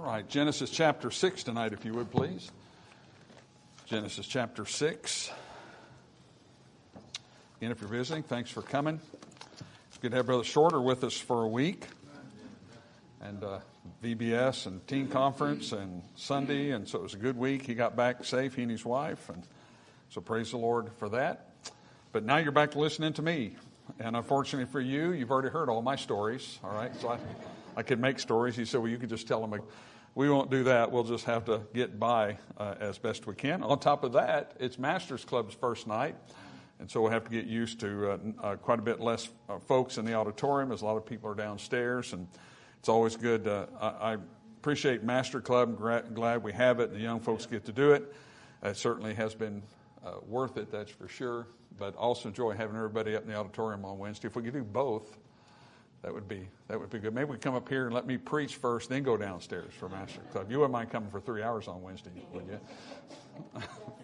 right, Genesis chapter 6 tonight, if you would, please. Genesis chapter 6. Again, if you're visiting, thanks for coming. It's good to have Brother Shorter with us for a week. And VBS and teen conference and Sunday, and so it was a good week. He got back safe, he and his wife, and so praise the Lord for that. But now you're back listening to me. And unfortunately for you, you've already heard all my stories, all right? So I could make stories. He said, well, you could just tell them. We won't do that. We'll just have to get by as best we can. On top of that, it's Masters Club's first night. And so we'll have to get used to quite a bit less folks in the auditorium, as a lot of people are downstairs. And it's always good. I appreciate Master Club. I'm glad we have it. The young folks get to do it. It certainly has been worth it, that's for sure. But also enjoy having everybody up in the auditorium on Wednesday. If we could do both, that would be good. Maybe we come up here and let me preach first, then go downstairs for Master Club. You wouldn't mind coming for 3 hours on Wednesday, would you?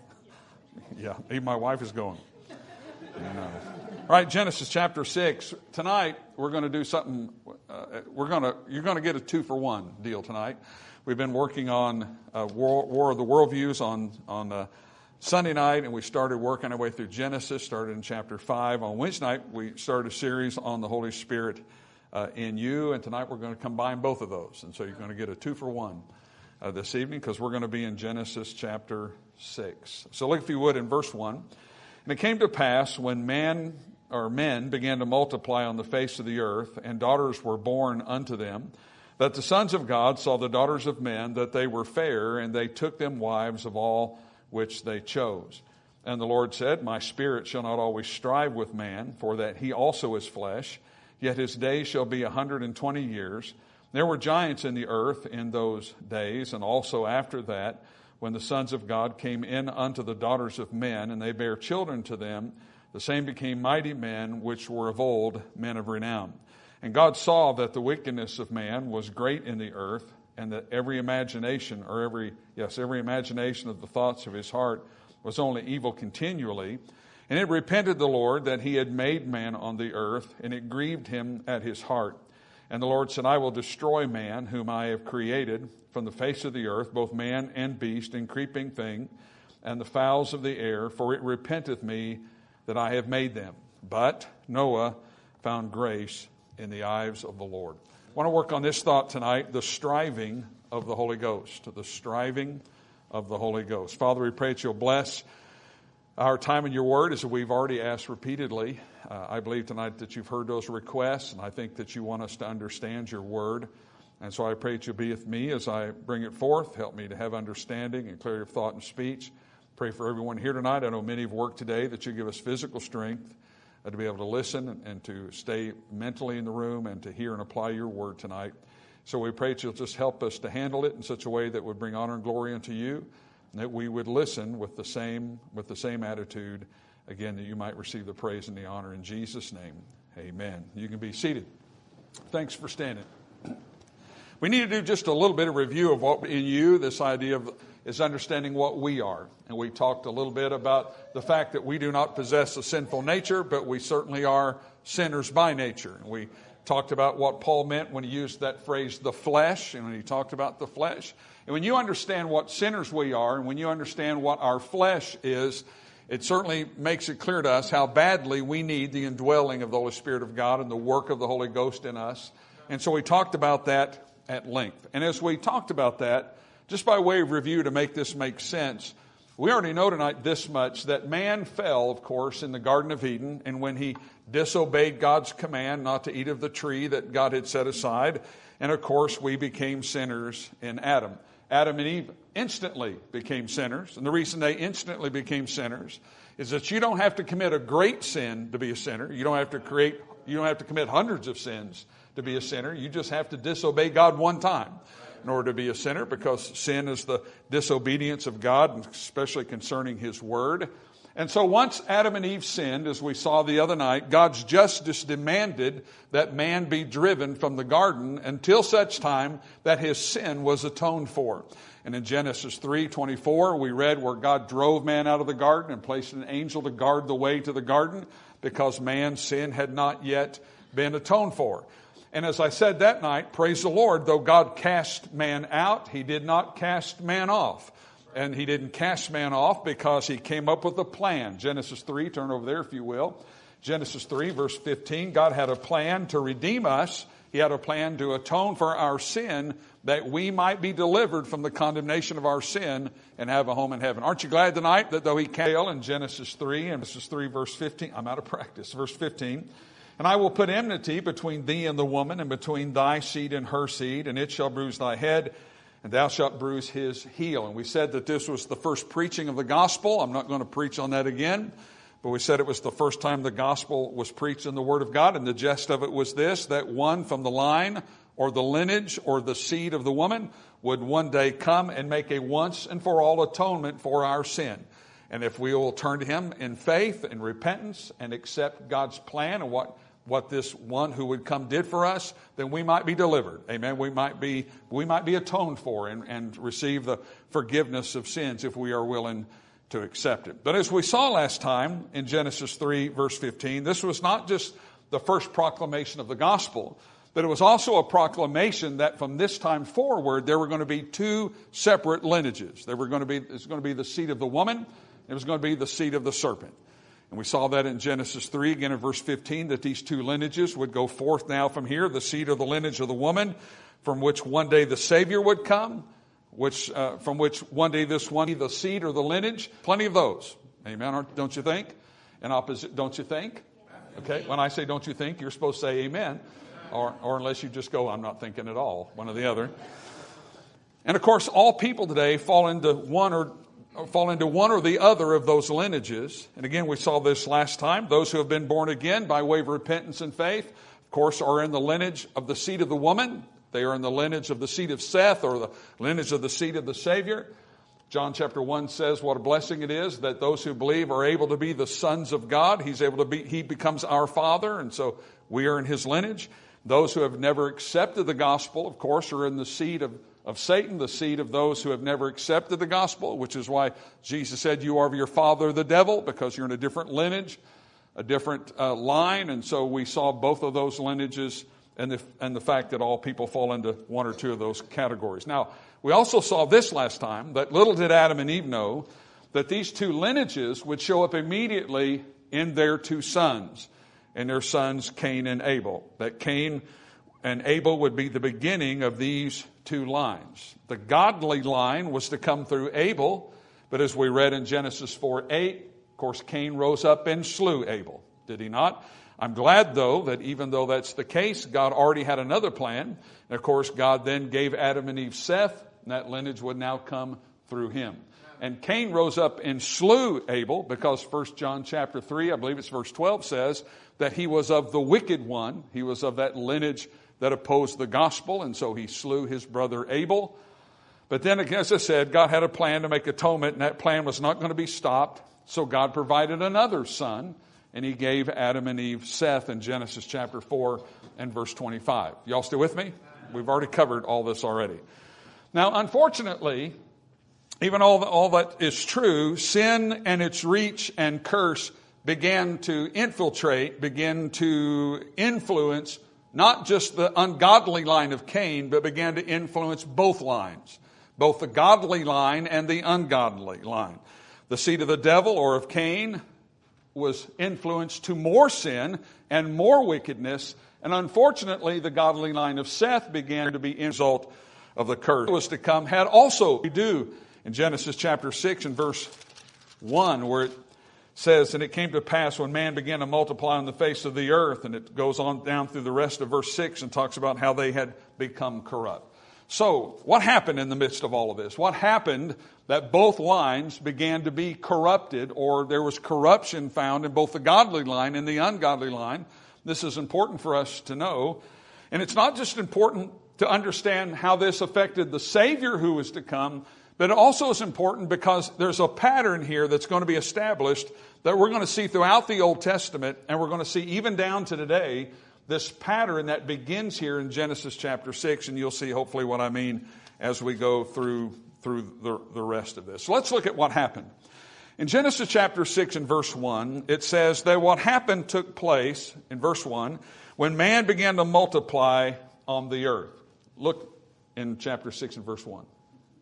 Yeah, even my wife is going. All right, Genesis chapter 6. Tonight we're going to do something. You're going to get a 2-for-1 deal tonight. We've been working on War of the Worldviews on Sunday night, and we started working our way through Genesis. Started in chapter 5. On Wednesday night we started a series on the Holy Spirit in you, and tonight we're going to combine both of those. And so you're going to get a 2-for-1 this evening, because we're going to be in Genesis chapter 6. So look, if you would, in verse 1. And it came to pass when men began to multiply on the face of the earth, and daughters were born unto them, that the sons of God saw the daughters of men, that they were fair, and they took them wives of all which they chose. And the Lord said, my spirit shall not always strive with man, for that he also is flesh, yet his days shall be 120 years. There were giants in the earth in those days, and also after that, when the sons of God came in unto the daughters of men, and they bare children to them, the same became mighty men, which were of old, men of renown. And God saw that the wickedness of man was great in the earth, and that every imagination of the thoughts of his heart was only evil continually. And it repented the Lord that he had made man on the earth, and it grieved him at his heart. And the Lord said, I will destroy man, whom I have created from the face of the earth, both man and beast, and creeping thing, and the fowls of the air, for it repenteth me that I have made them. But Noah found grace in the eyes of the Lord. I want to work on this thought tonight, the striving of the Holy Ghost. The striving of the Holy Ghost. Father, we pray that you'll bless our time in your word, as we've already asked repeatedly. I believe tonight that you've heard those requests, and I think that you want us to understand your word. And so I pray that you'll be with me as I bring it forth. Help me to have understanding and clarity of thought and speech. Pray for everyone here tonight. I know many have worked today, that you give us physical strength to be able to listen and to stay mentally in the room and to hear and apply your word tonight. So we pray that you'll just help us to handle it in such a way that would bring honor and glory unto you, and that we would listen with the same attitude, again, that you might receive the praise and the honor in Jesus' name. Amen. You can be seated. Thanks for standing. We need to do just a little bit of review of what in you, this idea of is understanding what we are. And we talked a little bit about the fact that we do not possess a sinful nature, but we certainly are sinners by nature. And we talked about what Paul meant when he used that phrase, the flesh, and when he talked about the flesh. And when you understand what sinners we are, and when you understand what our flesh is, it certainly makes it clear to us how badly we need the indwelling of the Holy Spirit of God and the work of the Holy Ghost in us. And so we talked about that at length. And as we talked about that, just by way of review to make this make sense, we already know tonight this much, that man fell, of course, in the Garden of Eden, and when he disobeyed God's command not to eat of the tree that God had set aside, and of course we became sinners in Adam. Adam and Eve instantly became sinners, and the reason they instantly became sinners is that you don't have to commit a great sin to be a sinner. You don't have to commit hundreds of sins to be a sinner. You just have to disobey God one time in order to be a sinner, because sin is the disobedience of God, especially concerning his word. And so once Adam and Eve sinned, as we saw the other night, God's justice demanded that man be driven from the garden until such time that his sin was atoned for. And in Genesis 3:24, we read where God drove man out of the garden and placed an angel to guard the way to the garden, because man's sin had not yet been atoned for. And as I said that night, praise the Lord, though God cast man out, he did not cast man off. And he didn't cast man off because he came up with a plan. Genesis 3, turn over there if you will. Genesis 3, verse 15, God had a plan to redeem us. He had a plan to atone for our sin, that we might be delivered from the condemnation of our sin and have a home in heaven. Aren't you glad tonight that though he came in Genesis 3, and Genesis 3, verse 15, I'm out of practice, verse 15, and I will put enmity between thee and the woman, and between thy seed and her seed, and it shall bruise thy head, and thou shalt bruise his heel. And we said that this was the first preaching of the gospel. I'm not going to preach on that again, but we said it was the first time the gospel was preached in the Word of God. And the gist of it was this, that one from the line or the lineage or the seed of the woman would one day come and make a once and for all atonement for our sin. And if we will turn to him in faith and repentance and accept God's plan and what this one who would come did for us, then we might be delivered. Amen. We might be atoned for and receive the forgiveness of sins if we are willing to accept it. But as we saw last time in Genesis 3, verse 15, this was not just the first proclamation of the gospel, but it was also a proclamation that from this time forward, there were going to be two separate lineages. It's going to be the seed of the woman, it was going to be the seed of the serpent. And we saw that in Genesis 3, again in verse 15, that these two lineages would go forth now from here, the seed of the lineage of the woman, from which one day the Savior would come, from which one day the seed or the lineage, plenty of those. Amen, don't you think? In opposite, don't you think? Okay, when I say don't you think, you're supposed to say amen, or unless you just go, I'm not thinking at all, one or the other. And of course, all people today fall into one or the other of those lineages. And again, we saw this last time. Those who have been born again by way of repentance and faith, of course, are in the lineage of the seed of the woman. They are in the lineage of the seed of Seth, or the lineage of the seed of the Savior. John chapter 1 says what a blessing it is that those who believe are able to be the sons of God. He becomes our Father, and so we are in his lineage. Those who have never accepted the gospel, of course, are in the seed of Satan, the seed of those who have never accepted the gospel, which is why Jesus said, you are of your father the devil, because you're in a different lineage, a different line. And so we saw both of those lineages and the fact that all people fall into one or two of those categories. Now, we also saw this last time, that little did Adam and Eve know that these two lineages would show up immediately in their two sons, and their sons Cain and Abel. That Cain and Abel would be the beginning of these two lines. The godly line was to come through Abel, but as we read in Genesis 4:8, of course, Cain rose up and slew Abel. Did he not? I'm glad, though, that even though that's the case, God already had another plan. And of course, God then gave Adam and Eve Seth, and that lineage would now come through him. And Cain rose up and slew Abel, because 1 John chapter 3, I believe it's verse 12, says that he was of the wicked one. He was of that lineage that opposed the gospel, and so he slew his brother Abel. But then, as I said, God had a plan to make atonement, and that plan was not going to be stopped. So God provided another son, and he gave Adam and Eve Seth in Genesis chapter 4 and verse 25. Y'all still with me? We've already covered all this already. Now, unfortunately, even all that is true, sin and its reach and curse began to infiltrate, began to influence not just the ungodly line of Cain, but began to influence both lines, both the godly line and the ungodly line. The seed of the devil, or of Cain, was influenced to more sin and more wickedness. And unfortunately, the godly line of Seth began to be a result of the curse. What was to come had also to do in Genesis chapter 6 and verse 1, where it says, and it came to pass when man began to multiply on the face of the earth, and it goes on down through the rest of verse 6 and talks about how they had become corrupt. So what happened in the midst of all of this? What happened that both lines began to be corrupted, or there was corruption found in both the godly line and the ungodly line? This is important for us to know. And it's not just important to understand how this affected the Savior who was to come, but it also is important because there's a pattern here that's going to be established that we're going to see throughout the Old Testament, and we're going to see even down to today, this pattern that begins here in Genesis chapter 6, and you'll see hopefully what I mean as we go through the rest of this. So let's look at what happened. In Genesis chapter 6 and verse 1, it says that what happened took place, in verse 1, when man began to multiply on the earth. Look in chapter 6 and verse 1.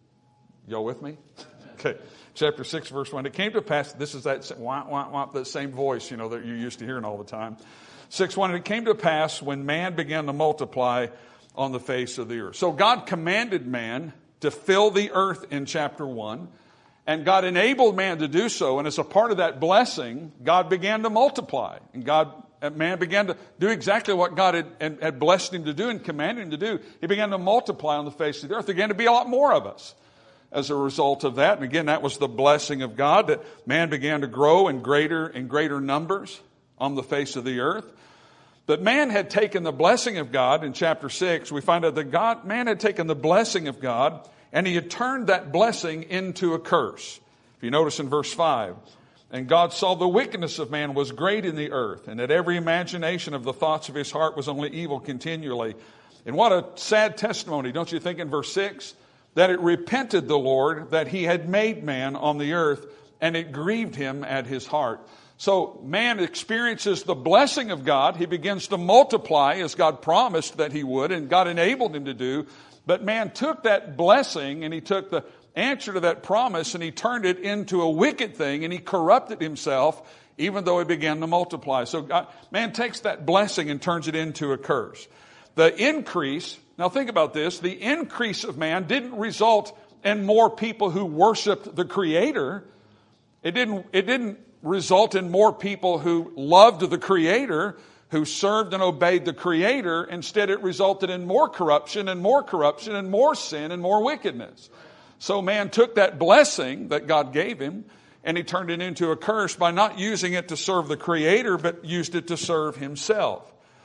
Y'all with me? Okay. Chapter 6, verse 1. It came to pass, this is that wah, wah, wah, that same voice, that you're used to hearing all the time. 6:1, it came to pass when man began to multiply on the face of the earth. So God commanded man to fill the earth in chapter 1, and God enabled man to do so, and as a part of that blessing, God began to multiply, and man began to do exactly what God had blessed him to do and commanded him to do. He began to multiply on the face of the earth. There began to be a lot more of us as a result of that. And again, that was the blessing of God, that man began to grow in greater and greater numbers on the face of the earth. But man had taken the blessing of God in chapter 6. We find out that man had taken the blessing of God and he had turned that blessing into a curse. If you notice in verse 5, and God saw the wickedness of man was great in the earth, and that every imagination of the thoughts of his heart was only evil continually. And what a sad testimony, don't you think, in verse 6? That it repented the Lord that he had made man on the earth, and it grieved him at his heart. So man experiences the blessing of God. He begins to multiply as God promised that he would, and God enabled him to do. But man took that blessing and he took the answer to that promise and he turned it into a wicked thing, and he corrupted himself even though he began to multiply. So man takes that blessing and turns it into a curse. The increase, now think about this, the increase of man didn't result in more people who worshiped the Creator. It didn't result in more people who loved the Creator, who served and obeyed the Creator. Instead, it resulted in more corruption and more corruption and more sin and more wickedness. So man took that blessing that God gave him and he turned it into a curse by not using it to serve the Creator, but used it to serve himself.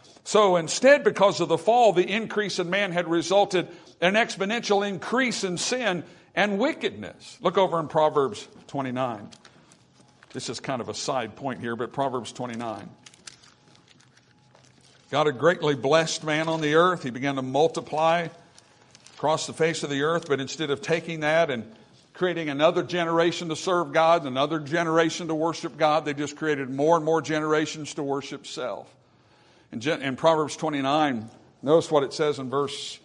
So instead, because of the fall, the increase in man had resulted in an exponential increase in sin and wickedness. Look over in Proverbs 29. This is kind of a side point here, but Proverbs 29. God had greatly blessed man on the earth. He began to multiply across the face of the earth, but instead of taking that and creating another generation to serve God, another generation to worship God, they just created more and more generations to worship self. In Proverbs 29, notice what it says in verse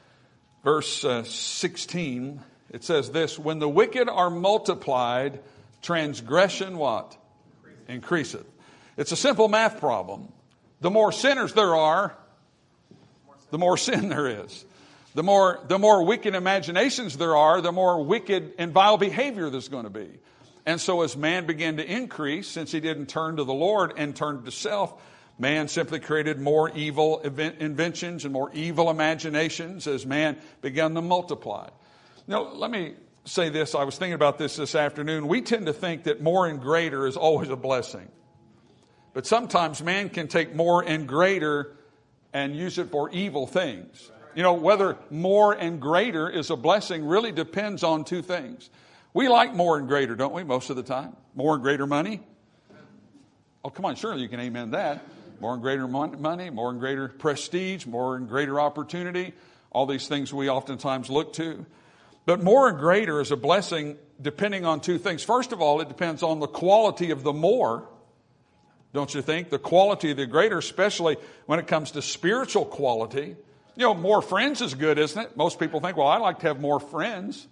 16. It says this, when the wicked are multiplied, transgression what? Increaseth. It's a simple math problem. The more sinners there are, the more sin there is. The more wicked imaginations there are, the more wicked and vile behavior there's going to be. And so as man began to increase, since he didn't turn to the Lord and turned to self, man simply created more evil inventions and more evil imaginations as man began to multiply. Now, let me say this. I was thinking about this afternoon. We tend to think that more and greater is always a blessing. But sometimes man can take more and greater and use it for evil things. Whether more and greater is a blessing really depends on two things. We like more and greater, don't we, most of the time? More and greater money? Oh, come on, surely you can amen that. More and greater money, more and greater prestige, more and greater opportunity. All these things we oftentimes look to. But more and greater is a blessing depending on two things. First of all, it depends on the quality of the more. Don't you think? The quality of the greater, especially when it comes to spiritual quality. More friends is good, isn't it? Most people think, well, I'd like to have more friends.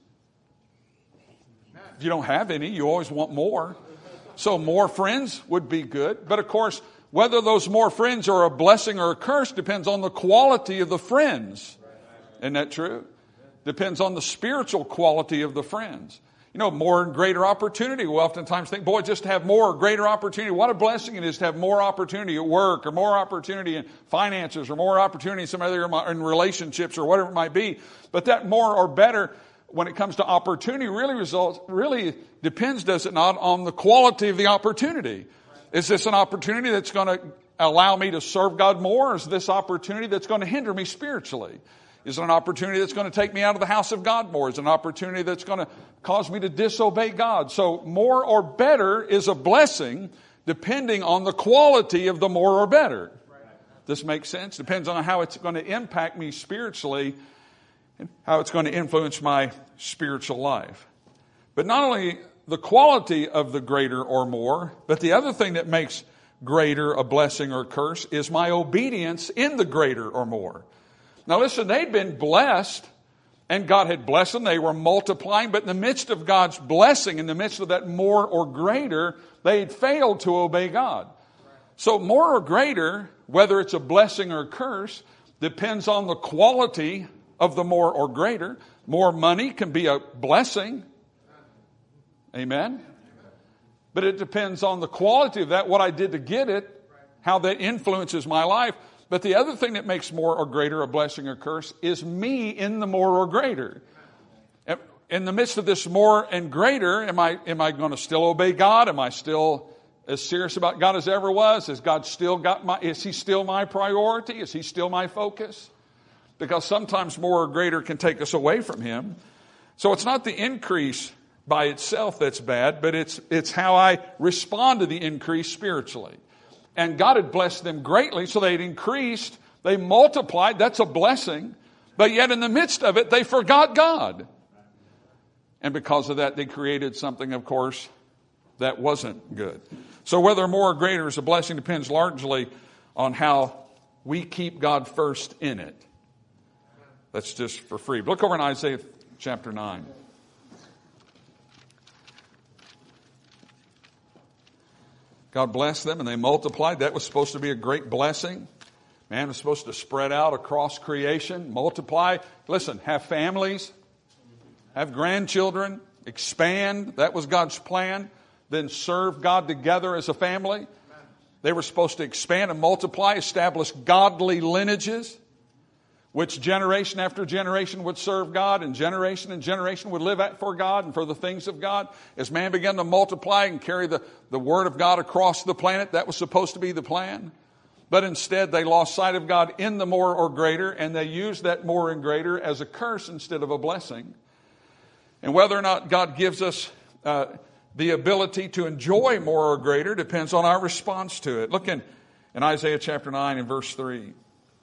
If you don't have any, you always want more. So more friends would be good. But of course, whether those more friends are a blessing or a curse depends on the quality of the friends. Isn't that true? Depends on the spiritual quality of the friends. More and greater opportunity. We oftentimes think, boy, just to have more or greater opportunity. What a blessing it is to have more opportunity at work, or more opportunity in finances, or more opportunity in some other in relationships, or whatever it might be. But that more or better, when it comes to opportunity, really depends, does it not, on the quality of the opportunity. Is this an opportunity that's going to allow me to serve God more? Or is this opportunity that's going to hinder me spiritually? Is it an opportunity that's going to take me out of the house of God more? Is it an opportunity that's going to cause me to disobey God? So more or better is a blessing depending on the quality of the more or better. This makes sense? Depends on how it's going to impact me spiritually and how it's going to influence my spiritual life. But not only the quality of the greater or more, but the other thing that makes greater a blessing or a curse is my obedience in the greater or more. Now listen, they'd been blessed, and God had blessed them. They were multiplying, but in the midst of God's blessing, in the midst of that more or greater, they had failed to obey God. So more or greater, whether it's a blessing or a curse, depends on the quality of the more or greater. More money can be a blessing. Amen? But it depends on the quality of that, what I did to get it, how that influences my life. But the other thing that makes more or greater a blessing or curse is me in the more or greater. In the midst of this more and greater, am I going to still obey God? Am I still as serious about God as ever was? Is He still my priority? Is He still my focus? Because sometimes more or greater can take us away from Him. So it's not the increase by itself that's bad, but it's how I respond to the increase spiritually. And God had blessed them greatly, so they'd increased, they multiplied, that's a blessing. But yet in the midst of it, they forgot God. And because of that, they created something, of course, that wasn't good. So whether more or greater is a blessing depends largely on how we keep God first in it. That's just for free. Look over in Isaiah chapter 9. God blessed them and they multiplied. That was supposed to be a great blessing. Man was supposed to spread out across creation, multiply. Listen, have families, have grandchildren, expand. That was God's plan. Then serve God together as a family. They were supposed to expand and multiply, establish godly lineages, which generation after generation would serve God, and generation would live for God and for the things of God. As man began to multiply and carry the Word of God across the planet, that was supposed to be the plan. But instead, they lost sight of God in the more or greater, and they used that more and greater as a curse instead of a blessing. And whether or not God gives us the ability to enjoy more or greater depends on our response to it. Look in Isaiah chapter 9 and verse 3.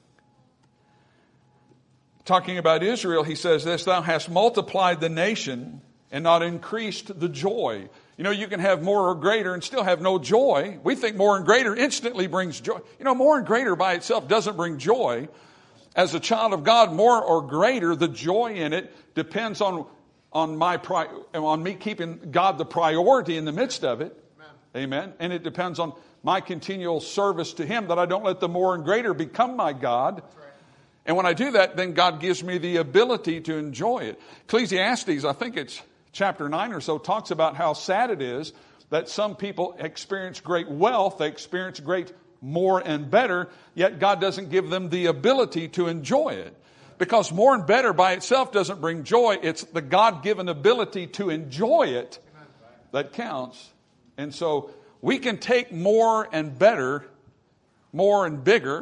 Talking about Israel, he says this, "Thou hast multiplied the nation and not increased the joy." You know, you can have more or greater and still have no joy. We think more and greater instantly brings joy. You know, more and greater by itself doesn't bring joy. As a child of God, more or greater, the joy in it depends on me keeping God the priority in the midst of it. Amen. And it depends on my continual service to Him, that I don't let the more and greater become my God. And when I do that, then God gives me the ability to enjoy it. Ecclesiastes, I think it's chapter 9 or so, talks about how sad it is that some people experience great wealth, they experience great more and better, yet God doesn't give them the ability to enjoy it. Because more and better by itself doesn't bring joy. It's the God-given ability to enjoy it that counts. And so we can take more and better, more and bigger,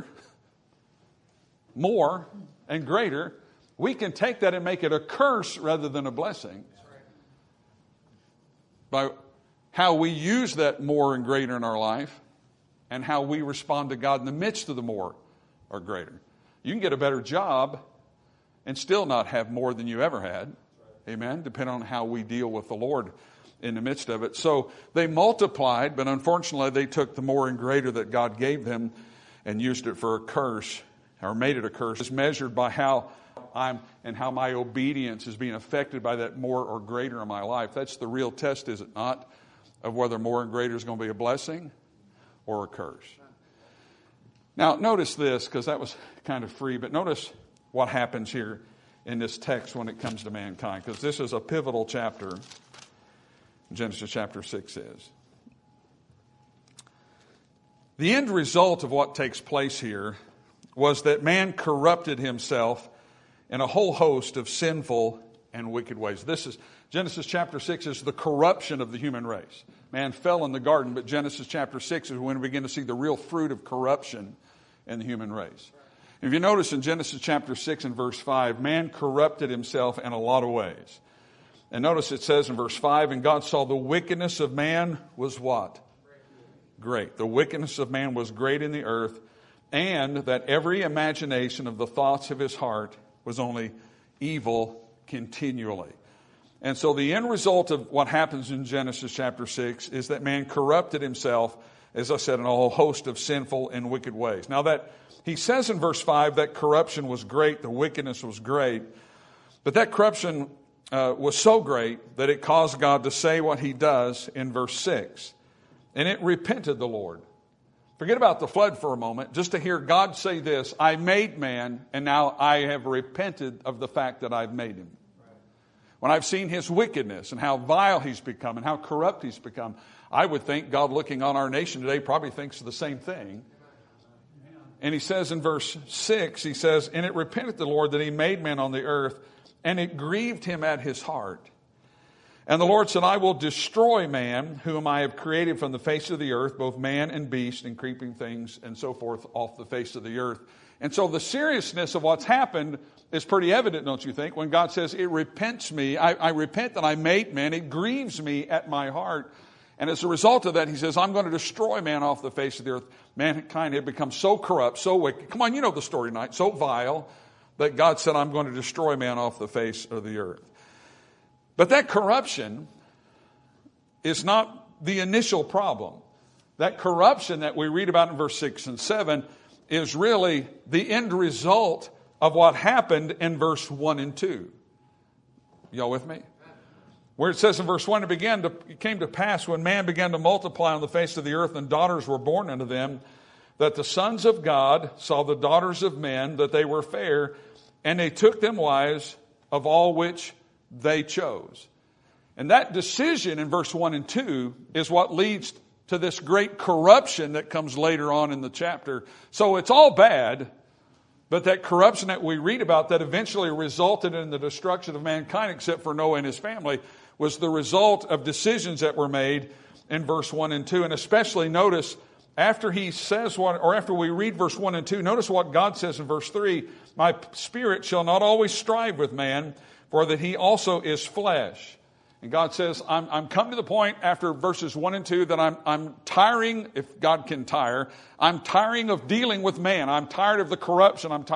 more and greater. We can take that and make it a curse rather than a blessing. By how we use that more and greater in our life and how we respond to God in the midst of the more or greater. You can get a better job and still not have more than you ever had. Amen. Depending on how we deal with the Lord in the midst of it. So they multiplied, but unfortunately they took the more and greater that God gave them and used it for a curse, or made it a curse. It's measured by how how my obedience is being affected by that more or greater in my life. That's the real test, is it not, of whether more and greater is going to be a blessing or a curse. Now, notice this, because that was kind of free, but notice what happens here in this text when it comes to mankind, because this is a pivotal chapter. Genesis chapter 6 is. The end result of what takes place here was that man corrupted himself in a whole host of sinful and wicked ways. Genesis chapter 6 is the corruption of the human race. Man fell in the garden, but Genesis chapter 6 is when we begin to see the real fruit of corruption in the human race. If you notice in Genesis chapter 6 and verse 5, man corrupted himself in a lot of ways. And notice it says in verse 5, "And God saw the wickedness of man was" what? Great. The wickedness of man was great in the earth, and that every imagination of the thoughts of his heart was only evil continually. And so the end result of what happens in Genesis chapter 6 is that man corrupted himself, as I said, in a whole host of sinful and wicked ways. Now that he says in verse 5 that corruption was great, the wickedness was great, but that corruption was so great that it caused God to say what he does in verse 6. And it repented the Lord. Forget about the flood for a moment, just to hear God say this, I made man, and now I have repented of the fact that I've made him. When I've seen his wickedness and how vile he's become and how corrupt he's become, I would think God looking on our nation today probably thinks the same thing. And he says in verse 6, he says, and it repented the Lord that he made man on the earth, and it grieved him at his heart. And the Lord said, I will destroy man, whom I have created from the face of the earth, both man and beast and creeping things and so forth off the face of the earth. And so the seriousness of what's happened is pretty evident, don't you think? When God says, it repents me, I repent that I made man, it grieves me at my heart. And as a result of that, he says, I'm going to destroy man off the face of the earth. Mankind had become so corrupt, so wicked. Come on, you know the story tonight. So vile that God said, I'm going to destroy man off the face of the earth. But that corruption is not the initial problem. That corruption that we read about in verse 6 and 7 is really the end result of what happened in verse 1 and 2. Y'all with me? Where it says in verse 1, it came to pass when man began to multiply on the face of the earth and daughters were born unto them, that the sons of God saw the daughters of men, that they were fair, and they took them wives of all which they chose. And that decision in verse 1 and 2 is what leads to this great corruption that comes later on in the chapter. So it's all bad, but that corruption that we read about that eventually resulted in the destruction of mankind, except for Noah and his family, was the result of decisions that were made in verse 1 and 2. And especially notice after he says what, or after we read verse 1 and 2, notice what God says in verse 3, my spirit shall not always strive with man, for that he also is flesh. And God says, I'm come to the point after verses 1 and 2 that I'm tiring, if God can tire, I'm tiring of dealing with man. I'm tired of the corruption. I'm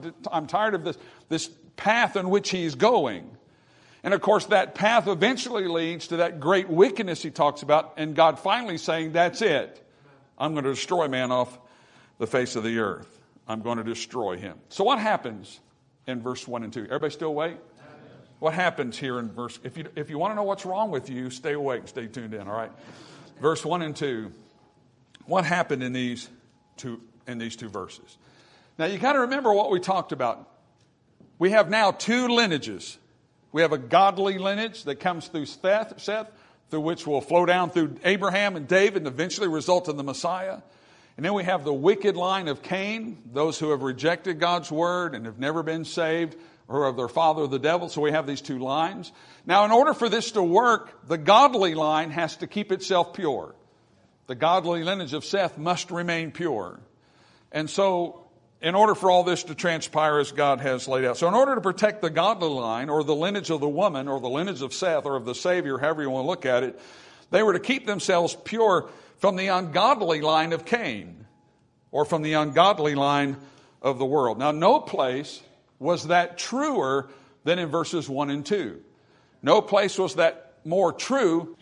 tired of this path in which he's going. And of course, that path eventually leads to that great wickedness he talks about, and God finally saying, that's it. I'm going to destroy man off the face of the earth. I'm going to destroy him. So what happens in verse 1 and 2? Everybody still awake? What happens here in verse, if you want to know what's wrong with you, stay awake, stay tuned in, all right? Verse 1 and 2. What happened in these two verses? Now you got to remember what we talked about. We have now two lineages. We have a godly lineage that comes through Seth, through which will flow down through Abraham and David and eventually result in the Messiah. And then we have the wicked line of Cain, those who have rejected God's word and have never been saved, or of their father, the devil. So we have these two lines. Now, in order for this to work, the godly line has to keep itself pure. The godly lineage of Seth must remain pure. And so, in order for all this to transpire as God has laid out. So in order to protect the godly line, or the lineage of the woman, or the lineage of Seth, or of the Savior, however you want to look at it, they were to keep themselves pure from the ungodly line of Cain, or from the ungodly line of the world. Now, no place was that truer than in verses 1 and 2. No place was that more true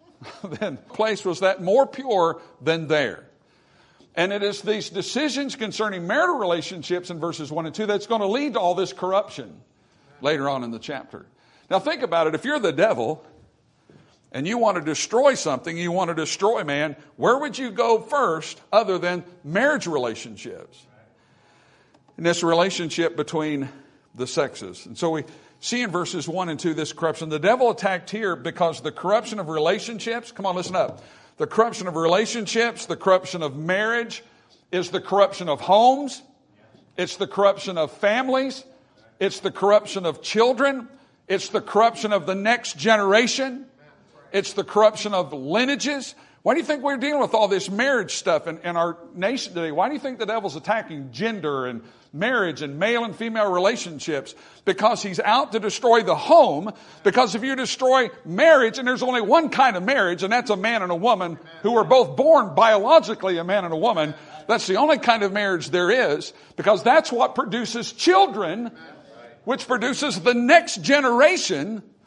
place was that more pure than there. And it is these decisions concerning marital relationships in verses 1 and 2 that's going to lead to all this corruption later on in the chapter. Now think about it. If you're the devil and you want to destroy something, you want to destroy man, where would you go first other than marriage relationships? And this relationship between the sexes. And so we see in verses 1 and 2 this corruption. The devil attacked here because the corruption of relationships, come on, listen up. The corruption of relationships, the corruption of marriage is the corruption of homes. It's the corruption of families. It's the corruption of children. It's the corruption of the next generation. It's the corruption of lineages. Why do you think we're dealing with all this marriage stuff in our nation today? Why do you think the devil's attacking gender and marriage and male and female relationships? Because he's out to destroy the home. Because if you destroy marriage, and there's only one kind of marriage, and that's a man and a woman who are both born biologically a man and a woman. That's the only kind of marriage there is, because that's what produces children, which produces the next generation.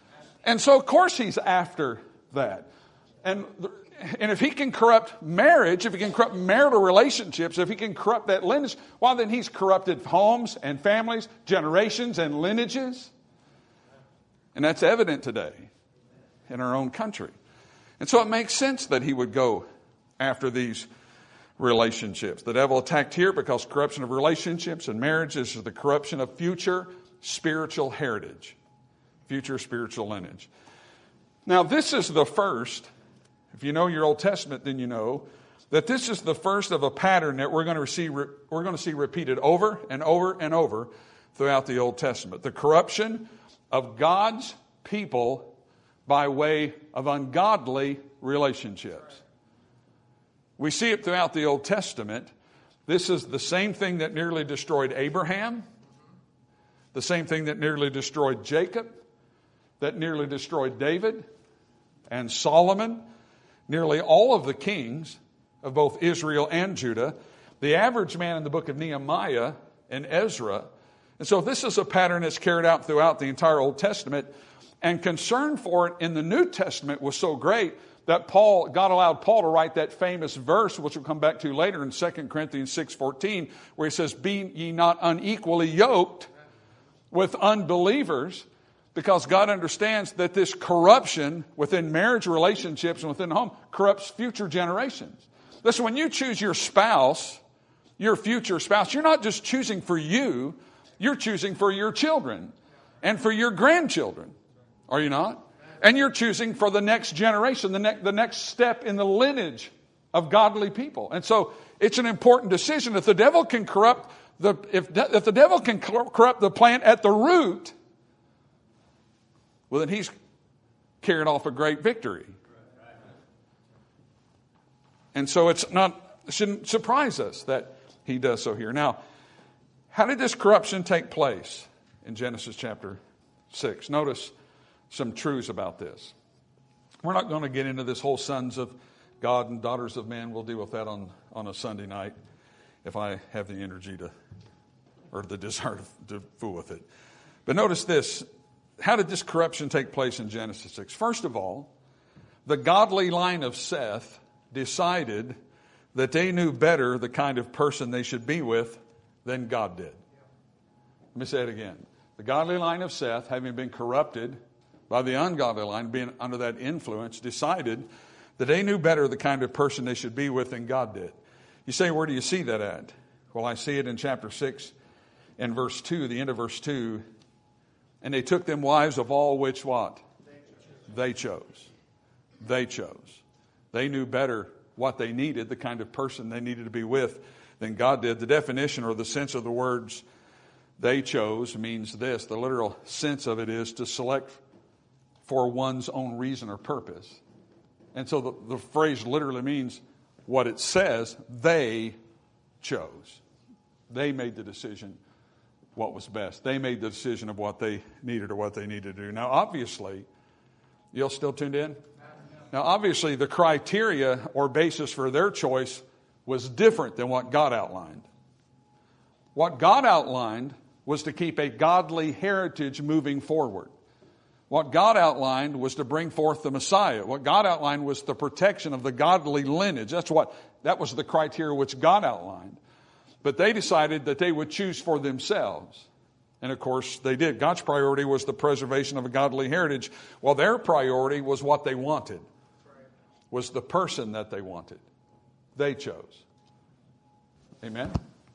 And so, of course, he's after that. And if he can corrupt marriage, if he can corrupt marital relationships, if he can corrupt that lineage, well, then he's corrupted homes and families, generations and lineages. And that's evident today in our own country. And so it makes sense that he would go after these relationships. The devil attacked here because corruption of relationships and marriages is the corruption of future spiritual heritage, future spiritual lineage. Now, this is the first. If you know your Old Testament, then you know that this is the first of a pattern that we're going to see repeated over and over and over throughout the Old Testament. The corruption of God's people by way of ungodly relationships. We see it throughout the Old Testament. This is the same thing that nearly destroyed Abraham, the same thing that nearly destroyed Jacob, that nearly destroyed David and Solomon, nearly all of the kings of both Israel and Judah, the average man in the book of Nehemiah and Ezra. And so this is a pattern that's carried out throughout the entire Old Testament. And concern for it in the New Testament was so great that God allowed Paul to write that famous verse, which we'll come back to later in 2 Corinthians 6:14, where he says, "Be ye not unequally yoked with unbelievers," because God understands that this corruption within marriage relationships and within the home corrupts future generations. Listen, when you choose your spouse, your future spouse, you're not just choosing for you, you're choosing for your children and for your grandchildren. Are you not? And you're choosing for the next generation, the next step in the lineage of godly people. And so it's an important decision. If the devil can corrupt if the devil can corrupt the plant at the root, well, then he's carried off a great victory. And so it shouldn't surprise us that he does so here. Now, how did this corruption take place in Genesis chapter 6? Notice some truths about this. We're not going to get into this whole sons of God and daughters of man. We'll deal with that on a Sunday night if I have the energy or the desire to fool with it. But notice this. How did this corruption take place in Genesis 6? First of all, the godly line of Seth decided that they knew better the kind of person they should be with than God did. Let me say it again. The godly line of Seth, having been corrupted by the ungodly line, being under that influence, decided that they knew better the kind of person they should be with than God did. You say, where do you see that at? Well, I see it in chapter 6 and verse 2, the end of verse 2. And they took them wives of all which what? They chose. They chose. They knew better what they needed, the kind of person they needed to be with than God did. The definition or the sense of the words they chose means this. The literal sense of it is to select for one's own reason or purpose. And so the phrase literally means what it says. They chose. They made the decision what was best. They made the decision of what they needed or what they needed to do. Now, obviously, you all still tuned in? Now, obviously, the criteria or basis for their choice was different than what God outlined. What God outlined was to keep a godly heritage moving forward. What God outlined was to bring forth the Messiah. What God outlined was the protection of the godly lineage. That was the criteria which God outlined. But they decided that they would choose for themselves. And of course, they did. God's priority was the preservation of a godly heritage, while their priority was what they wanted, was the person that they wanted. They chose. Amen?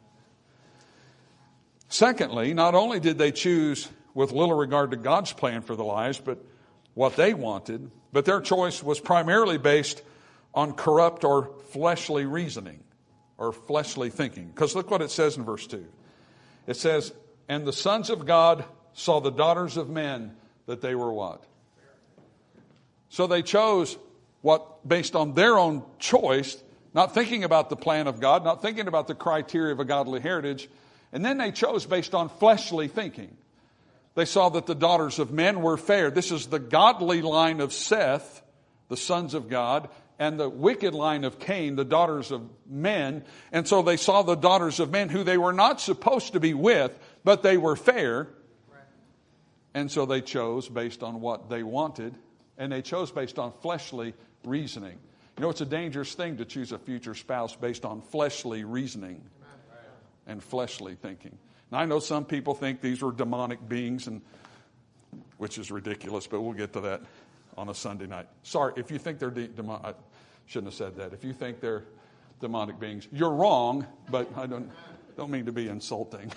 Secondly, not only did they choose with little regard to God's plan for their lives, but what they wanted, but their choice was primarily based on corrupt or fleshly reasoning or fleshly thinking. Because look what it says in verse 2. It says, and the sons of God saw the daughters of men that they were what? So they chose what based on their own choice, not thinking about the plan of God, not thinking about the criteria of a godly heritage, and then they chose based on fleshly thinking. They saw that the daughters of men were fair. This is the godly line of Seth, the sons of God, and the wicked line of Cain, the daughters of men. And so they saw the daughters of men who they were not supposed to be with, but they were fair. And so they chose based on what they wanted, and they chose based on fleshly reasoning. You know, it's a dangerous thing to choose a future spouse based on fleshly reasoning and fleshly thinking. Now, I know some people think these were demonic beings, which is ridiculous, but we'll get to that on a Sunday night. Sorry, if you think they're demonic, I shouldn't have said that. If you think they're demonic beings, you're wrong, but I don't mean to be insulting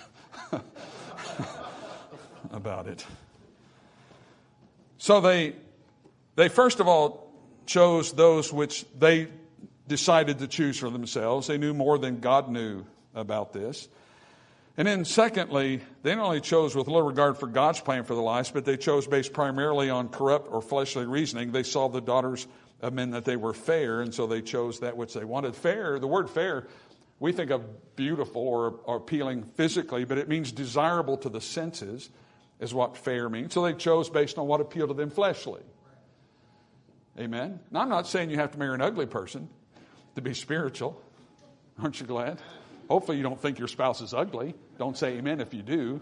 about it. So they first of all chose those which they decided to choose for themselves. They knew more than God knew about this. And then secondly, they not only chose with little regard for God's plan for their lives, but they chose based primarily on corrupt or fleshly reasoning. They saw the daughters of men that they were fair, and so they chose that which they wanted. Fair, the word fair, we think of beautiful or appealing physically, but it means desirable to the senses is what fair means. So they chose based on what appealed to them fleshly. Amen? Now, I'm not saying you have to marry an ugly person to be spiritual. Aren't you glad? Hopefully you don't think your spouse is ugly. Don't say amen if you do.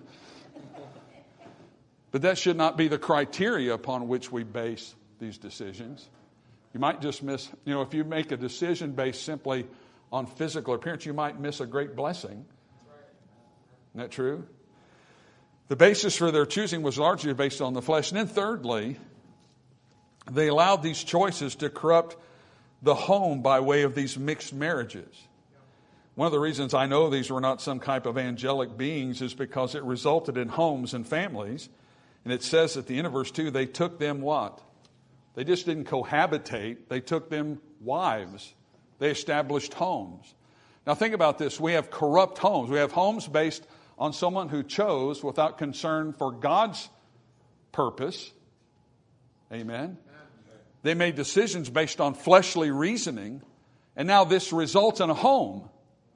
But that should not be the criteria upon which we base these decisions. You might just miss, if you make a decision based simply on physical appearance, you might miss a great blessing. Isn't that true? The basis for their choosing was largely based on the flesh. And then thirdly, they allowed these choices to corrupt the home by way of these mixed marriages. One of the reasons I know these were not some type of angelic beings is because it resulted in homes and families. And it says at the end of verse 2, they took them what? They just didn't cohabitate. They took them wives. They established homes. Now think about this. We have corrupt homes. We have homes based on someone who chose without concern for God's purpose. Amen. They made decisions based on fleshly reasoning. And now this results in a home.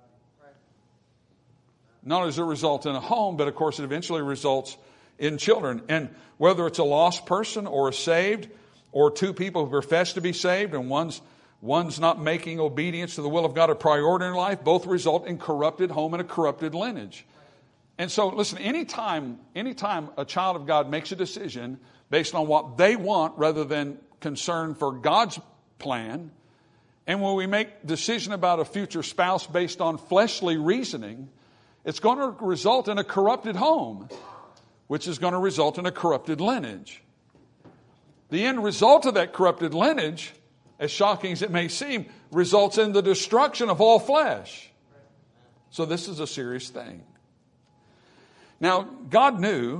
Not only does it result in a home, but of course it eventually results in children. And whether it's a lost person or a saved, or two people who profess to be saved, and one's not making obedience to the will of God a priority in life, both result in corrupted home and a corrupted lineage. And so, listen, anytime a child of God makes a decision based on what they want rather than concern for God's plan, and when we make a decision about a future spouse based on fleshly reasoning, it's going to result in a corrupted home, which is going to result in a corrupted lineage. The end result of that corrupted lineage, as shocking as it may seem, results in the destruction of all flesh. So this is a serious thing. Now, God knew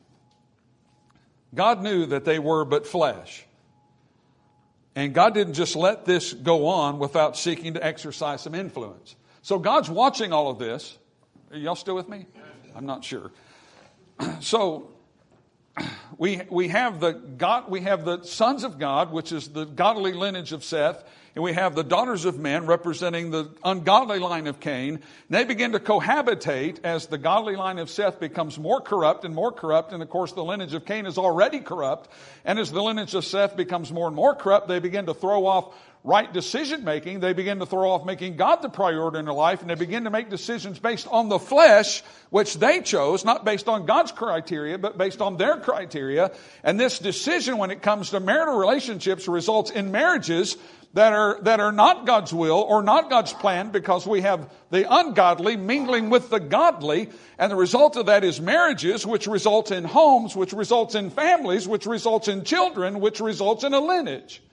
that they were but flesh. And God didn't just let this go on without seeking to exercise some influence. So God's watching all of this. Are y'all still with me? I'm not sure. So we have the sons of God, which is the godly lineage of Seth, and we have the daughters of men representing the ungodly line of Cain. And they begin to cohabitate as the godly line of Seth becomes more corrupt, and of course the lineage of Cain is already corrupt. And as the lineage of Seth becomes more and more corrupt, they begin to throw off right decision making. They begin to throw off making God the priority in their life, and they begin to make decisions based on the flesh, which they chose, not based on God's criteria, but based on their criteria. And this decision, when it comes to marital relationships, results in marriages that are not God's will or not God's plan, because we have the ungodly mingling with the godly, and the result of that is marriages, which results in homes, which results in families, which results in children, which results in a lineage.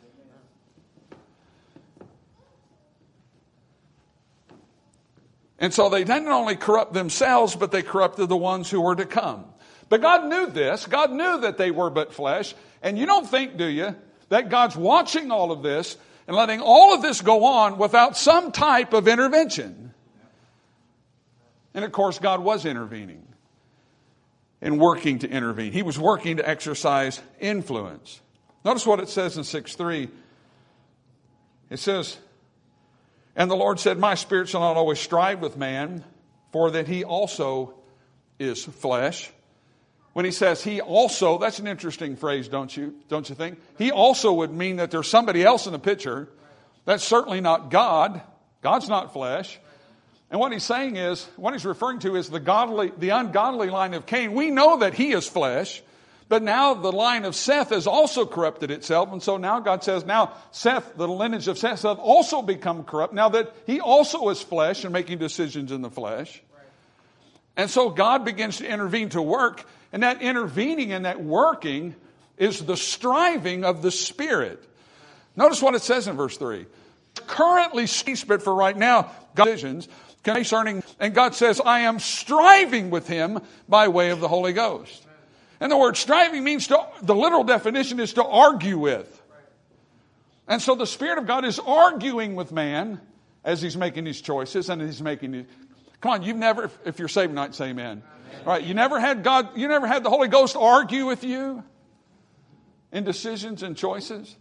And so they didn't only corrupt themselves, but they corrupted the ones who were to come. But God knew this. God knew that they were but flesh. And you don't think, do you, that God's watching all of this and letting all of this go on without some type of intervention? And of course, God was intervening and working to intervene. He was working to exercise influence. Notice what it says in 6:3. It says, "And the Lord said, my spirit shall not always strive with man, for that he also is flesh." When he says he also, that's an interesting phrase, don't you think? He also would mean that there's somebody else in the picture. That's certainly not God. God's not flesh. And what he's saying is, what he's referring to is the ungodly line of Cain. We know that he is flesh. But now the line of Seth has also corrupted itself. And so now God says, now Seth, the lineage of Seth, has also become corrupt. Now that he also is flesh and making decisions in the flesh. And so God begins to intervene to work. And that intervening and that working is the striving of the Spirit. Notice what it says in verse 3. Currently, but for right now, decisions concerning, and God says, I am striving with him by way of the Holy Ghost. And the word striving means the literal definition is to argue with. And so the Spirit of God is arguing with man as he's making these choices and he's making these. Come on, you've never, if you're saved tonight, say amen. All right, you never had the Holy Ghost argue with you in decisions and choices?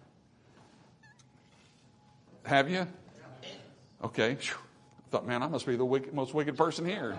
Have you? Okay. I thought, man, I must be the most wicked person here.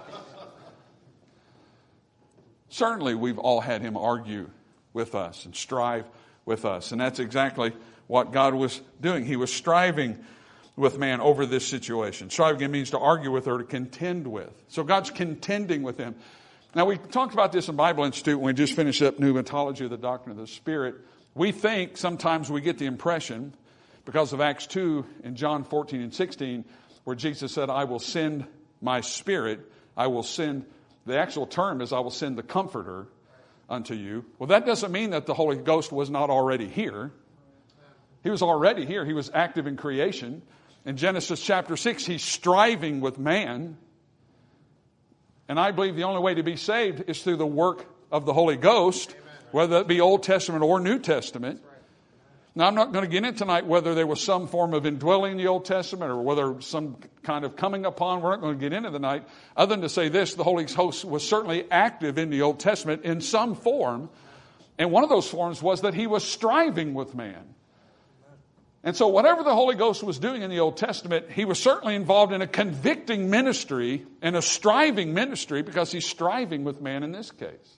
Certainly, we've all had him argue with us and strive with us. And that's exactly what God was doing. He was striving with man over this situation. Striving means to argue with or to contend with. So God's contending with him. Now, we talked about this in Bible Institute when we just finished up Pneumatology of the Doctrine of the Spirit. We think sometimes we get the impression, because of Acts 2 and John 14 and 16, where Jesus said, I will send my Spirit. I will send, the actual term is, I will send the Comforter unto you. Well, that doesn't mean that the Holy Ghost was not already here. He was already here. He was active in creation. In Genesis chapter 6, he's striving with man. And I believe the only way to be saved is through the work of the Holy Ghost, whether it be Old Testament or New Testament. Now, I'm not going to get into tonight whether there was some form of indwelling in the Old Testament or whether some kind of coming upon. We're not going to get into the night. Other than to say this, the Holy Ghost was certainly active in the Old Testament in some form. And one of those forms was that he was striving with man. And so whatever the Holy Ghost was doing in the Old Testament, he was certainly involved in a convicting ministry and a striving ministry, because he's striving with man in this case.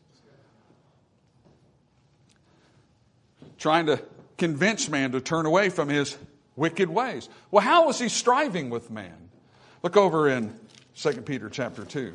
Trying to convince man to turn away from his wicked ways. Well, how was he striving with man? Look over in 2 Peter chapter 2.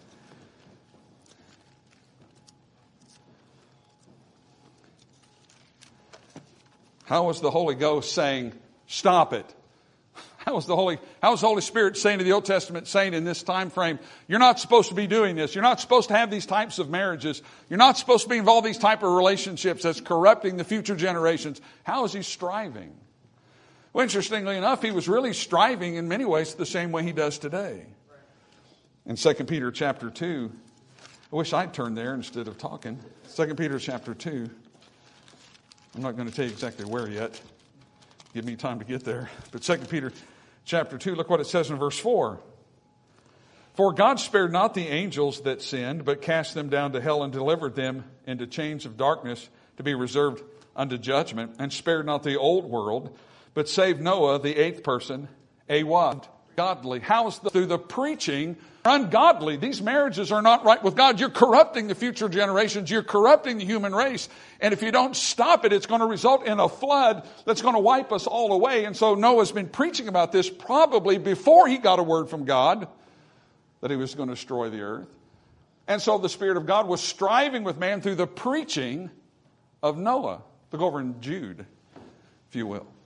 How was the Holy Ghost saying, stop it? How was the Holy Spirit saying to the Old Testament saint in this time frame, you're not supposed to be doing this. You're not supposed to have these types of marriages. You're not supposed to be involved in these type of relationships that's corrupting the future generations. How is he striving? Well, interestingly enough, he was really striving in many ways the same way he does today. In 2 Peter chapter 2, I wish I'd turned there instead of talking. 2 Peter chapter 2. I'm not going to tell you exactly where yet. Give me time to get there. But 2 Peter chapter 2, look what it says in verse 4. For God spared not the angels that sinned, but cast them down to hell and delivered them into chains of darkness to be reserved unto judgment, and spared not the old world, but saved Noah, the eighth person, a what? Godly. How is through the preaching ungodly? These marriages are not right with God. You're corrupting the future generations. You're corrupting the human race. And if you don't stop it, it's going to result in a flood that's going to wipe us all away. And so Noah's been preaching about this probably before he got a word from God that he was going to destroy the earth. And so the Spirit of God was striving with man through the preaching of Noah. Look over in Jude, if you will.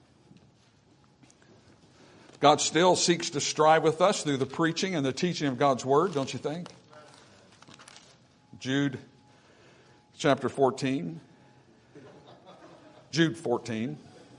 God still seeks to strive with us through the preaching and the teaching of God's Word, don't you think? Jude chapter 14. Jude 14.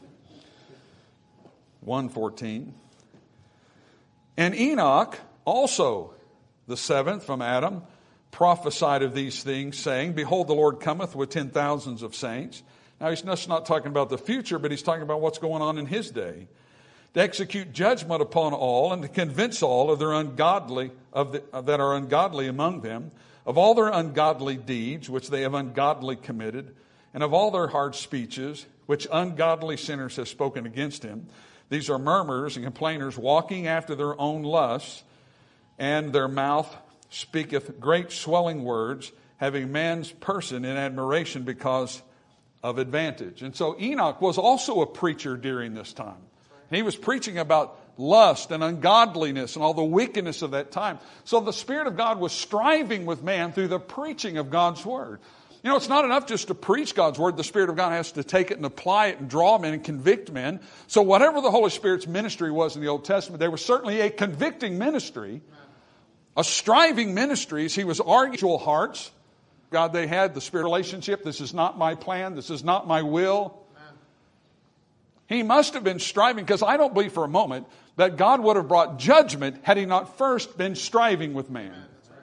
1:14. And Enoch also, the seventh from Adam, prophesied of these things, saying, Behold, the Lord cometh with 10,000s of saints. Now, he's just not talking about the future, but he's talking about what's going on in his day. To execute judgment upon all, and to convince all of their ungodly, that are ungodly among them, of all their ungodly deeds which they have ungodly committed, and of all their hard speeches which ungodly sinners have spoken against him. These are murmurers and complainers, walking after their own lusts, and their mouth speaketh great swelling words, having man's person in admiration because of advantage. And so Enoch was also a preacher during this time. He was preaching about lust and ungodliness and all the wickedness of that time. So the Spirit of God was striving with man through the preaching of God's Word. It's not enough just to preach God's word. The Spirit of God has to take it and apply it and draw men and convict men. So whatever the Holy Spirit's ministry was in the Old Testament, they were certainly a convicting ministry, a striving ministry. He was arguing hearts. God, they had the Spirit relationship. This is not my plan. This is not my will. He must have been striving, because I don't believe for a moment that God would have brought judgment had he not first been striving with man.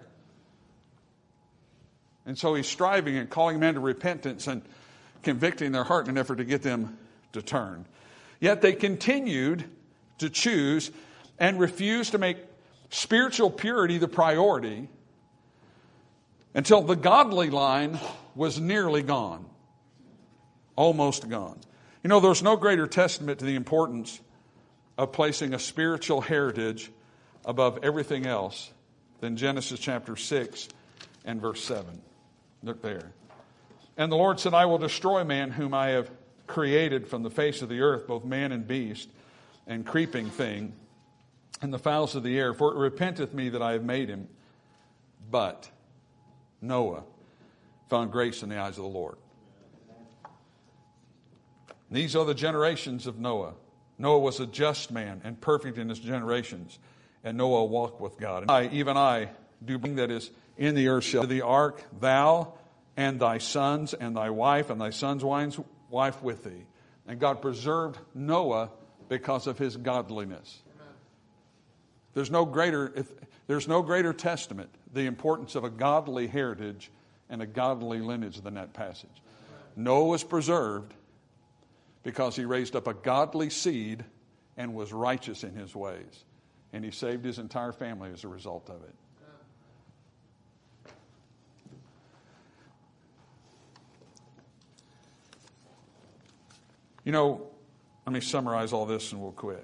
And so he's striving and calling men to repentance and convicting their heart in an effort to get them to turn. Yet they continued to choose and refuse to make spiritual purity the priority until the godly line was nearly gone, almost gone. There's no greater testament to the importance of placing a spiritual heritage above everything else than Genesis chapter 6 and verse 7. Look there. And the Lord said, I will destroy man whom I have created from the face of the earth, both man and beast, and creeping thing, and the fowls of the air, for it repenteth me that I have made him. But Noah found grace in the eyes of the Lord. These are the generations of Noah. Noah was a just man and perfect in his generations, and Noah walked with God. And even I, do bring that is in the earth shall the ark, thou and thy sons and thy wife and thy son's wife with thee. And God preserved Noah because of his godliness. There's no greater testament the importance of a godly heritage and a godly lineage than that passage. Noah was preserved because he raised up a godly seed and was righteous in his ways. And he saved his entire family as a result of it. Let me summarize all this and we'll quit.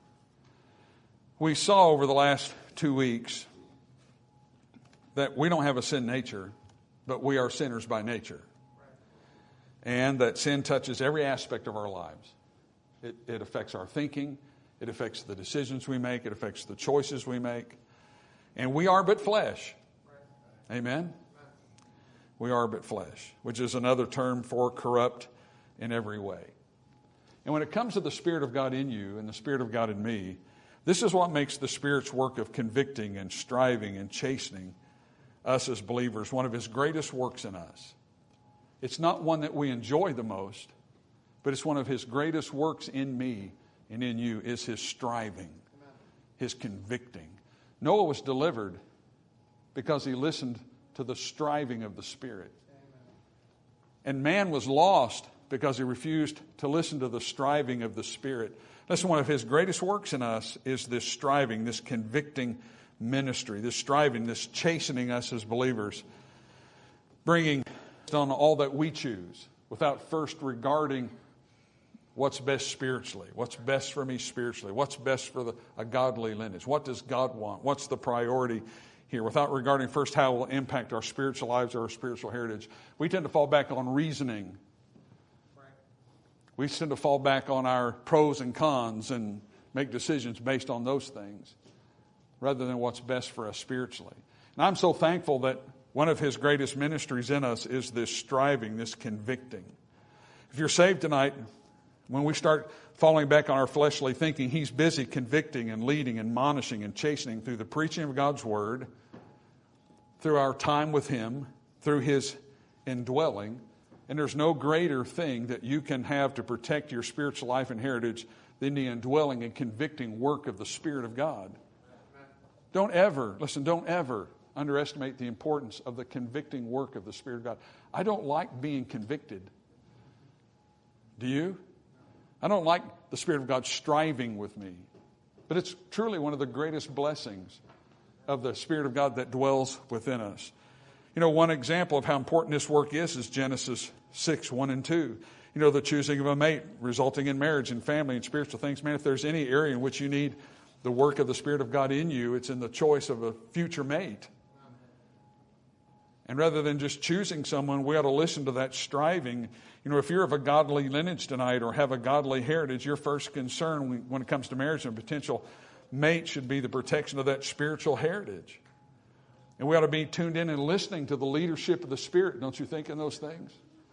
We saw over the last 2 weeks that we don't have a sin nature, but we are sinners by nature. And that sin touches every aspect of our lives. It affects our thinking. It affects the decisions we make. It affects the choices we make. And we are but flesh. Amen? We are but flesh, which is another term for corrupt in every way. And when it comes to the Spirit of God in you and the Spirit of God in me, this is what makes the Spirit's work of convicting and striving and chastening us as believers one of His greatest works in us. It's not one that we enjoy the most, but it's one of His greatest works in me and in you is His striving, His convicting. Noah was delivered because he listened to the striving of the Spirit. And man was lost because he refused to listen to the striving of the Spirit. Listen, one of His greatest works in us is this striving, this convicting ministry, this striving, this chastening us as believers, bringing on all that we choose without first regarding what's best spiritually, what's best for me spiritually, what's best for a godly lineage, what does God want, what's the priority here, without regarding first how it will impact our spiritual lives or our spiritual heritage. We tend to fall back on reasoning. We tend to fall back on our pros and cons and make decisions based on those things rather than what's best for us spiritually. And I'm so thankful that one of His greatest ministries in us is this striving, this convicting. If you're saved tonight, when we start falling back on our fleshly thinking, He's busy convicting and leading and admonishing and chastening through the preaching of God's Word, through our time with Him, through His indwelling. And there's no greater thing that you can have to protect your spiritual life and heritage than the indwelling and convicting work of the Spirit of God. Don't ever underestimate the importance of the convicting work of the Spirit of God. I don't like being convicted. Do you? I don't like the Spirit of God striving with me. But it's truly one of the greatest blessings of the Spirit of God that dwells within us. One example of how important this work is Genesis 6, 1 and 2. The choosing of a mate resulting in marriage and family and spiritual things. Man, if there's any area in which you need the work of the Spirit of God in you, it's in the choice of a future mate. And rather than just choosing someone, we ought to listen to that striving. If you're of a godly lineage tonight or have a godly heritage, your first concern when it comes to marriage and a potential mate should be the protection of that spiritual heritage. And we ought to be tuned in and listening to the leadership of the Spirit. Don't you think in those things?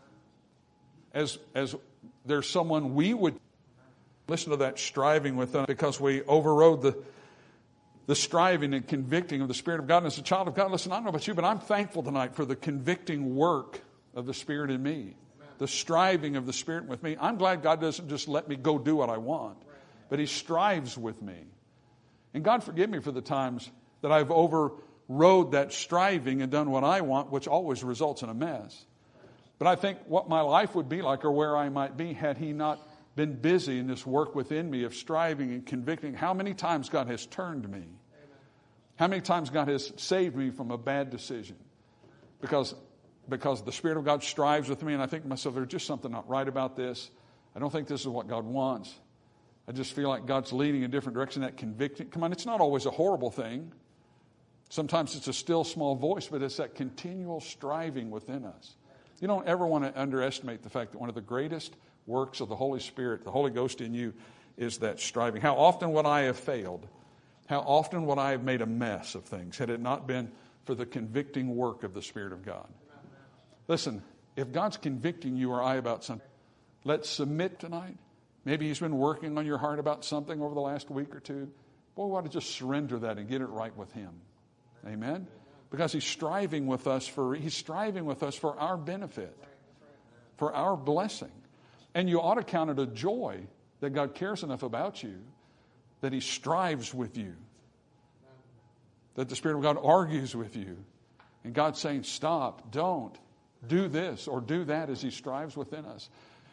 As there's someone we would listen to that striving with them because we overrode the striving and convicting of the Spirit of God. And as a child of God, listen, I don't know about you, but I'm thankful tonight for the convicting work of the Spirit in me. The striving of the Spirit with me. I'm glad God doesn't just let me go do what I want, but He strives with me. And God forgive me for the times that I've overrode that striving and done what I want, which always results in a mess. But I think what my life would be like or where I might be had He not been busy in this work within me of striving and convicting. How many times God has turned me? How many times God has saved me from a bad decision? Because the Spirit of God strives with me, and I think to myself, there's just something not right about this. I don't think this is what God wants. I just feel like God's leading a different direction. That convicting, come on, it's not always a horrible thing. Sometimes it's a still small voice, but it's that continual striving within us. You don't ever want to underestimate the fact that one of the greatest works of the Holy Spirit, the Holy Ghost in you, is that striving. How often would I have failed? How often would I have made a mess of things had it not been for the convicting work of the Spirit of God? Listen, if God's convicting you or I about something, let's submit tonight. Maybe He's been working on your heart about something over the last week or two. Boy, we ought to just surrender that and get it right with Him. Amen? Because He's striving with us for our benefit, for our blessing. And you ought to count it a joy that God cares enough about you that He strives with you, that the Spirit of God argues with you. And God's saying, stop, don't, do this or do that as He strives within us.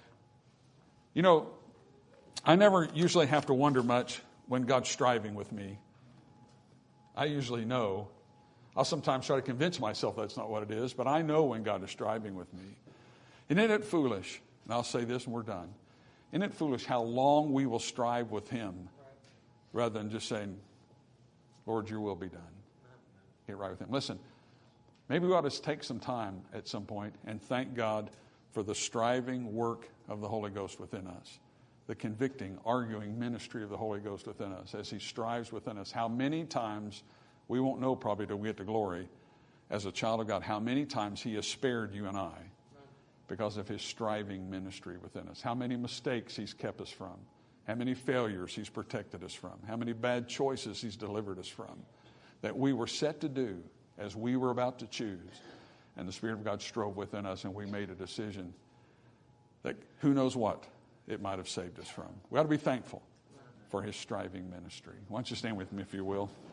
You know, I never usually have to wonder much when God's striving with me. I usually know. I'll sometimes try to convince myself that's not what it is, but I know when God is striving with me. And isn't it foolish, and I'll say this and we're done, isn't it foolish how long we will strive with Him rather than just saying, Lord, your will be done. Get right with Him. Listen, maybe we ought to take some time at some point and thank God for the striving work of the Holy Ghost within us, the convicting, arguing ministry of the Holy Ghost within us as He strives within us. How many times, we won't know probably till we get to glory, as a child of God, how many times He has spared you and I because of His striving ministry within us. How many mistakes He's kept us from. How many failures He's protected us from. How many bad choices He's delivered us from that we were set to do as we were about to choose. And the Spirit of God strove within us and we made a decision that who knows what it might have saved us from. We ought to be thankful for His striving ministry. Why don't you stand with me if you will.